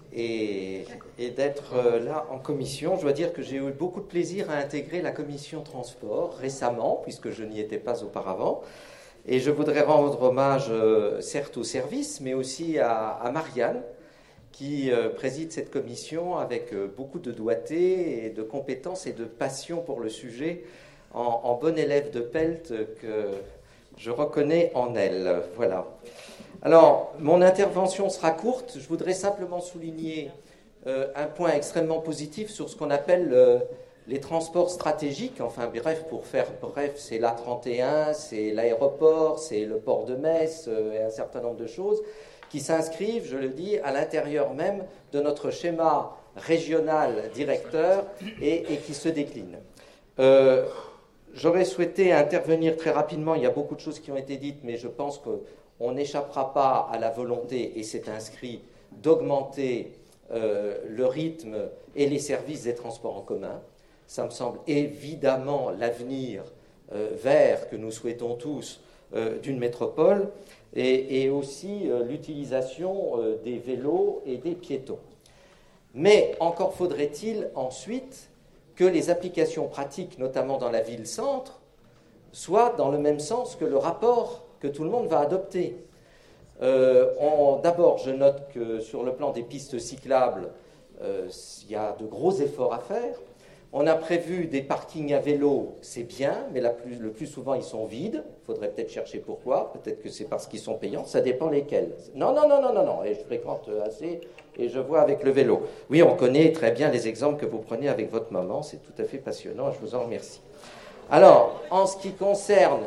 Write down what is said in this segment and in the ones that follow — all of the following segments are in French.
et d'être là en commission. Je dois dire que j'ai eu beaucoup de plaisir à intégrer la commission transport récemment, puisque je n'y étais pas auparavant. Et je voudrais rendre hommage, certes au service, mais aussi à Marianne, qui préside cette commission avec beaucoup de doigté et de compétences et de passion pour le sujet, en bonne élève de Pelt que je reconnais en elle. Voilà. Alors, mon intervention sera courte. Je voudrais simplement souligner un point extrêmement positif sur ce qu'on appelle les transports stratégiques. Enfin, bref, pour faire bref, c'est l'A31, c'est l'aéroport, c'est le port de Metz et un certain nombre de choses qui s'inscrivent, je le dis, à l'intérieur même de notre schéma régional directeur et qui se déclinent. J'aurais souhaité intervenir très rapidement. Il y a beaucoup de choses qui ont été dites, mais je pense qu'on n'échappera pas à la volonté, et c'est inscrit, d'augmenter le rythme et les services des transports en commun. Ça me semble évidemment l'avenir vert que nous souhaitons tous d'une métropole, et aussi l'utilisation des vélos et des piétons. Mais encore faudrait-il ensuite que les applications pratiques, notamment dans la ville-centre, soient dans le même sens que le rapport que tout le monde va adopter. D'abord, je note que sur le plan des pistes cyclables, il y a de gros efforts à faire. On a prévu des parkings à vélo, c'est bien, mais le plus souvent ils sont vides. Il faudrait peut-être chercher pourquoi. Peut-être que c'est parce qu'ils sont payants. Ça dépend lesquels. Non. Et je fréquente assez et je vois avec le vélo. Oui, on connaît très bien les exemples que vous prenez avec votre maman. C'est tout à fait passionnant. Je vous en remercie. Alors, en ce qui concerne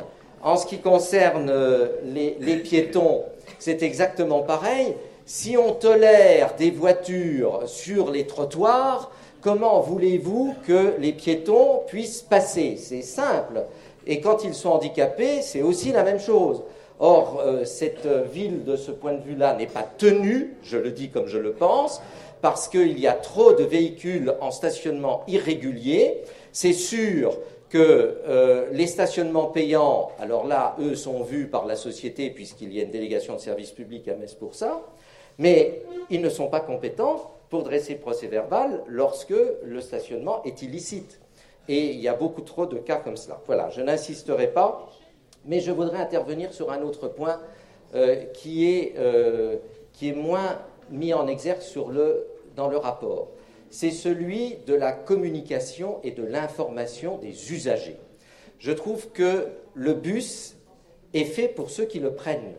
les piétons, c'est exactement pareil. Si on tolère des voitures sur les trottoirs, comment voulez-vous que les piétons puissent passer? C'est simple. Et quand ils sont handicapés, c'est aussi la même chose. Or, cette ville, de ce point de vue-là, n'est pas tenue, je le dis comme je le pense, parce qu'il y a trop de véhicules en stationnement irrégulier. C'est sûr que les stationnements payants, alors là, eux, sont vus par la société, puisqu'il y a une délégation de service public à Metz pour ça, mais ils ne sont pas compétents pour dresser procès-verbal lorsque le stationnement est illicite. Et il y a beaucoup trop de cas comme cela. Voilà, je n'insisterai pas, mais je voudrais intervenir sur un autre point qui est moins mis en exergue dans le rapport. C'est celui de la communication et de l'information des usagers. Je trouve que le bus est fait pour ceux qui le prennent.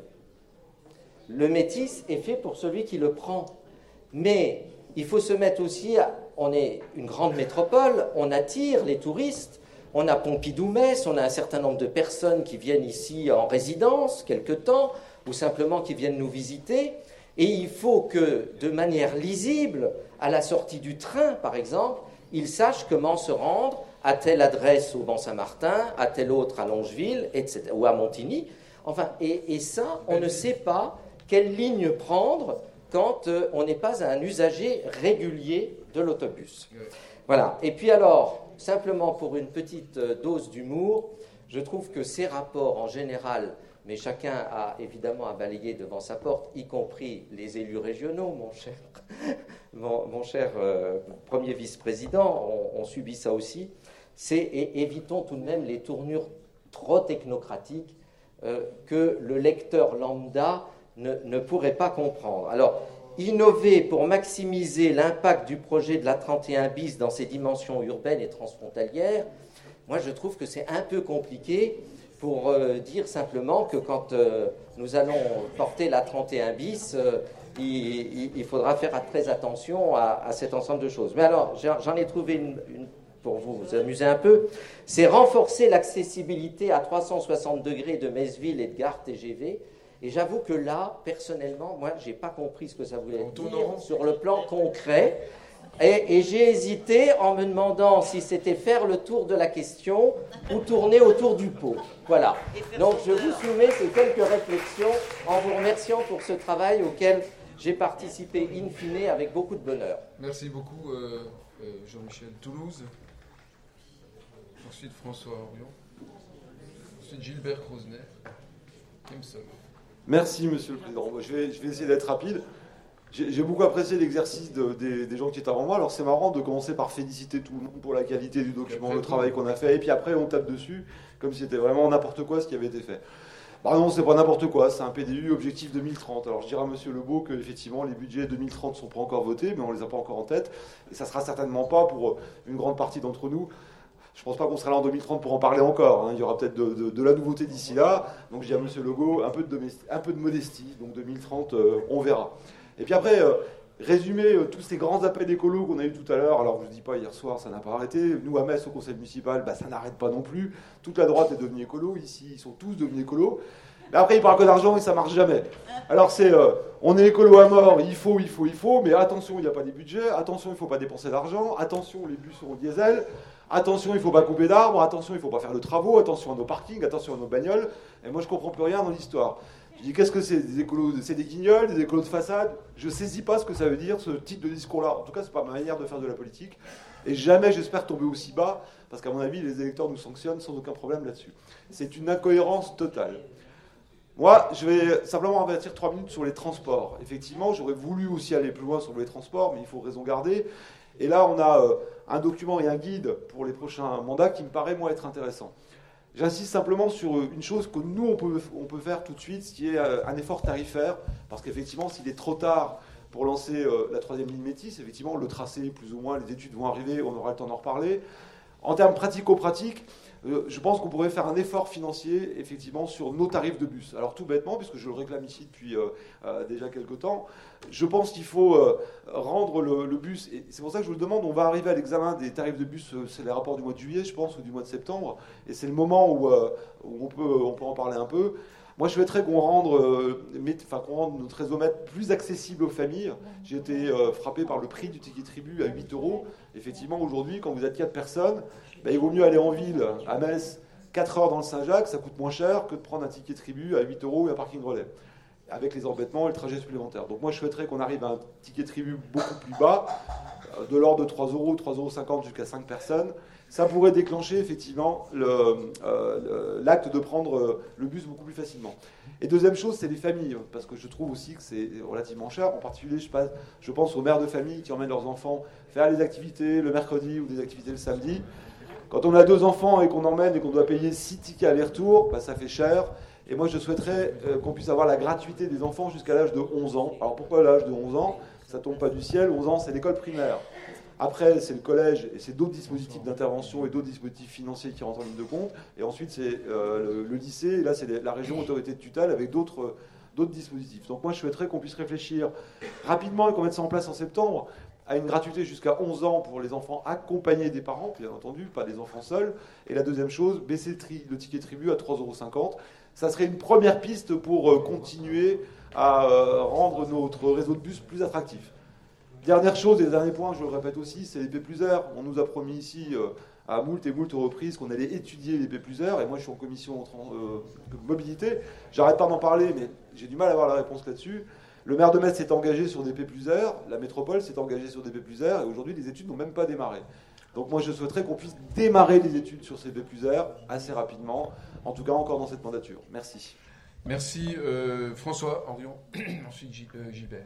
Le métis est fait pour celui qui le prend. Mais il faut se mettre aussi on est une grande métropole, on attire les touristes, on a Pompidou-Metz, on a un certain nombre de personnes qui viennent ici en résidence quelque temps, ou simplement qui viennent nous visiter, et il faut que, de manière lisible, à la sortie du train, par exemple, ils sachent comment se rendre à telle adresse au Banc-Saint-Martin, à telle autre à Longeville, etc., ou à Montigny. Enfin, et ça, on ne sait pas quelle ligne prendre quand on n'est pas un usager régulier de l'autobus. Voilà. Et puis alors, simplement pour une petite dose d'humour, je trouve que ces rapports en général, mais chacun a évidemment à balayer devant sa porte, y compris les élus régionaux, mon cher premier vice-président, on subit ça aussi, et évitons tout de même les tournures trop technocratiques que le lecteur lambda ne pourrait pas comprendre. Alors, innover pour maximiser l'impact du projet de l'A31 bis dans ses dimensions urbaines et transfrontalières, moi je trouve que c'est un peu compliqué pour dire simplement que quand nous allons porter l'A31 bis, il faudra faire très attention à cet ensemble de choses. Mais alors, j'en ai trouvé une pour vous amuser un peu, c'est renforcer l'accessibilité à 360 degrés de Metz-Ville et de gare TGV. Et j'avoue que là, personnellement, moi, je n'ai pas compris ce que ça voulait dire sur le plan concret. Et j'ai hésité en me demandant si c'était faire le tour de la question ou tourner autour du pot. Voilà. Donc, je vous soumets ces quelques réflexions en vous remerciant pour ce travail auquel j'ai participé in fine avec beaucoup de bonheur. Merci beaucoup, Jean-Michel Toulouse. Ensuite, François Orion. Ensuite, Gilbert Krosner. Kimson. Merci, Monsieur le Président. Je vais essayer d'être rapide. J'ai beaucoup apprécié l'exercice des gens qui étaient avant moi. Alors c'est marrant de commencer par féliciter tout le monde pour la qualité du document, le travail qu'on a fait, et puis après on tape dessus comme si c'était vraiment n'importe quoi ce qui avait été fait. Bah non, c'est pas n'importe quoi, c'est un PDU objectif 2030. Alors je dirais à Monsieur Lebeau que effectivement les budgets 2030 sont pas encore votés, mais on les a pas encore en tête, et ça sera certainement pas pour une grande partie d'entre nous. Je pense pas qu'on sera là en 2030 pour en parler encore. Il y aura peut-être de la nouveauté d'ici là. Donc je dis à Monsieur Legault, un peu de modestie. Donc 2030, on verra. Et puis après, résumer tous ces grands appels écolos qu'on a eu tout à l'heure. Alors je ne dis pas hier soir, ça n'a pas arrêté. Nous à Metz, au conseil municipal, ça n'arrête pas non plus. Toute la droite est devenue écolo. Ici, ils sont tous devenus écolos. Mais après, ils parlent que d'argent et ça marche jamais. Alors on est écolo à mort, il faut, mais attention, il n'y a pas des budgets. Attention, il ne faut pas dépenser d'argent. Attention, les bus sont au diesel. Attention, il ne faut pas couper d'arbres, attention, il ne faut pas faire de travaux, attention à nos parkings, attention à nos bagnoles. Et moi, je ne comprends plus rien dans l'histoire. Je dis, qu'est-ce que c'est des écolos? C'est des guignols, des écolos de façade? Je ne saisis pas ce que ça veut dire, ce type de discours-là. En tout cas, ce n'est pas ma manière de faire de la politique. Et jamais, j'espère, tomber aussi bas, parce qu'à mon avis, les électeurs nous sanctionnent sans aucun problème là-dessus. C'est une incohérence totale. Moi, je vais simplement avertir 3 minutes sur les transports. Effectivement, j'aurais voulu aussi aller plus loin sur les transports, mais il faut raison garder. Et là, on a un document et un guide pour les prochains mandats qui me paraît, moi, être intéressant. J'insiste simplement sur une chose que nous, on peut faire tout de suite, ce qui est un effort tarifaire, parce qu'effectivement, s'il est trop tard pour lancer la 3e ligne Métis, effectivement, le tracé, plus ou moins, les études vont arriver, on aura le temps d'en reparler. En termes pratico-pratiques, je pense qu'on pourrait faire un effort financier, effectivement, sur nos tarifs de bus. Alors tout bêtement, puisque je le réclame ici depuis déjà quelques temps, je pense qu'il faut rendre le bus, et c'est pour ça que je vous le demande, on va arriver à l'examen des tarifs de bus, c'est les rapports du mois de juillet, je pense, ou du mois de septembre, et c'est le moment où on peut en parler un peu. Moi, je souhaiterais qu'on rende notre réseau-mètre plus accessible aux familles. J'ai été frappé par le prix du ticket tribu à 8 €. Effectivement, aujourd'hui, quand vous êtes 4 personnes, il vaut mieux aller en ville, à Metz, 4 heures dans le Saint-Jacques, ça coûte moins cher que de prendre un ticket tribu à 8 € et un parking relais, avec les embêtements et le trajet supplémentaire. Donc moi, je souhaiterais qu'on arrive à un ticket tribu beaucoup plus bas, de l'ordre de 3 €, 3,50 € jusqu'à 5 personnes. Ça pourrait déclencher effectivement l'acte de prendre le bus beaucoup plus facilement. Et deuxième chose, c'est les familles, parce que je trouve aussi que c'est relativement cher. En particulier, je pense aux mères de famille qui emmènent leurs enfants faire les activités le mercredi ou des activités le samedi. Quand on a 2 enfants et qu'on emmène et qu'on doit payer 6 tickets aller-retour, ça fait cher. Et moi, je souhaiterais qu'on puisse avoir la gratuité des enfants jusqu'à l'âge de 11 ans. Alors pourquoi l'âge de 11 ans? Ça ne tombe pas du ciel. 11 ans, c'est l'école primaire. Après, c'est le collège et c'est d'autres dispositifs d'intervention et d'autres dispositifs financiers qui rentrent en ligne de compte. Et ensuite, c'est le lycée. Et là, c'est la région autorité de tutelle avec d'autres dispositifs. Donc moi, je souhaiterais qu'on puisse réfléchir rapidement et qu'on mette ça en place en septembre à une gratuité jusqu'à 11 ans pour les enfants accompagnés des parents, bien entendu, pas des enfants seuls. Et la deuxième chose, baisser le ticket tribu à 3,50 €. Ça serait une première piste pour continuer à rendre notre réseau de bus plus attractif. Dernière chose, et dernier point, je le répète aussi, c'est les P+R. On nous a promis ici, à moult et moult reprises, qu'on allait étudier les P+R. Et moi, je suis en commission mobilité. J'arrête pas d'en parler, mais j'ai du mal à avoir la réponse là-dessus. Le maire de Metz s'est engagé sur des P+R. La métropole s'est engagée sur des P+R. Et aujourd'hui, les études n'ont même pas démarré. Donc moi, je souhaiterais qu'on puisse démarrer les études sur ces P+R assez rapidement. En tout cas, encore dans cette mandature. Merci. Merci François Orion. Ensuite Gilbert.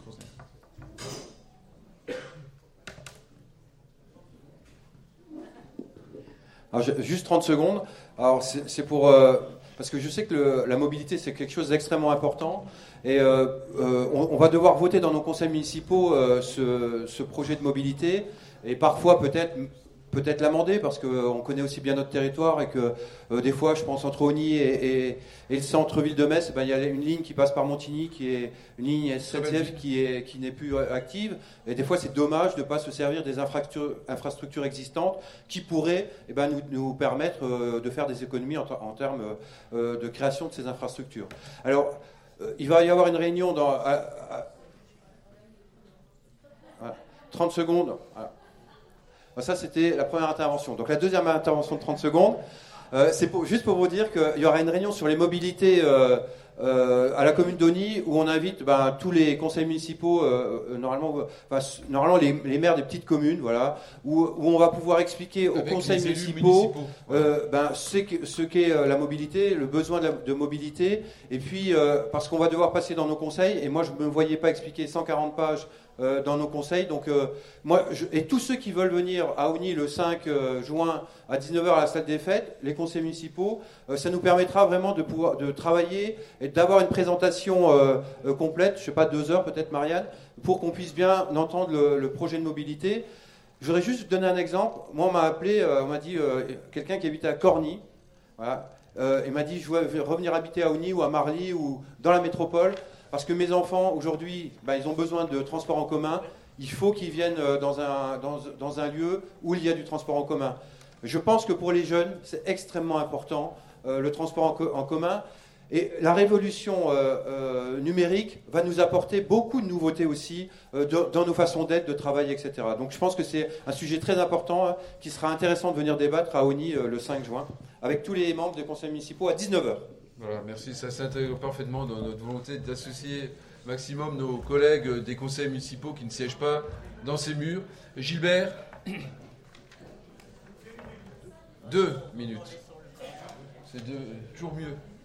Alors, juste 30 secondes. Alors, c'est pour... parce que je sais que la mobilité, c'est quelque chose d'extrêmement important. Et on va devoir voter dans nos conseils municipaux ce projet de mobilité. Et parfois, peut-être l'amender, parce qu'on connaît aussi bien notre territoire et que des fois, je pense entre Ogny et le centre-ville de Metz, il y a une ligne qui passe par Montigny, qui est une ligne SNCF qui n'est plus active. Et des fois, c'est dommage de ne pas se servir des infrastructures existantes qui pourraient nous permettre de faire des économies en termes de création de ces infrastructures. Alors, il va y avoir une réunion dans 30 secondes. Voilà. Ça, c'était la première intervention. Donc la deuxième intervention de 30 secondes, c'est juste pour vous dire qu'il y aura une réunion sur les mobilités à la commune d'Auny, où on invite tous les conseils municipaux, normalement les maires des petites communes, voilà, où on va pouvoir expliquer aux Avec conseils les élus municipaux voilà. ce qu'est la mobilité, le besoin de mobilité, et puis parce qu'on va devoir passer dans nos conseils, et moi je ne me voyais pas expliquer 140 pages dans nos conseils. Donc et tous ceux qui veulent venir à Auny le 5 juin à 19h à la salle des fêtes, les conseils municipaux, ça nous permettra vraiment de travailler et d'avoir une présentation complète, je ne sais pas, 2 heures peut-être, Marianne, pour qu'on puisse bien entendre le projet de mobilité. Je voudrais juste vous donner un exemple. Moi, on m'a appelé, on m'a dit, quelqu'un qui habitait à Corny, voilà, il m'a dit, je veux revenir habiter à Auny ou à Marly ou dans la métropole, parce que mes enfants, aujourd'hui, ils ont besoin de transport en commun. Il faut qu'ils viennent dans un lieu où il y a du transport en commun. Je pense que pour les jeunes, c'est extrêmement important, le transport en commun. Et la révolution numérique va nous apporter beaucoup de nouveautés aussi dans nos façons d'être, de travail, etc. Donc je pense que c'est un sujet très important qui sera intéressant de venir débattre à Auny le 5 juin, avec tous les membres des conseils municipaux à 19h. Voilà, merci. Ça s'intègre parfaitement dans notre volonté d'associer maximum nos collègues des conseils municipaux qui ne siègent pas dans ces murs. Gilbert, 2 minutes. C'est toujours mieux.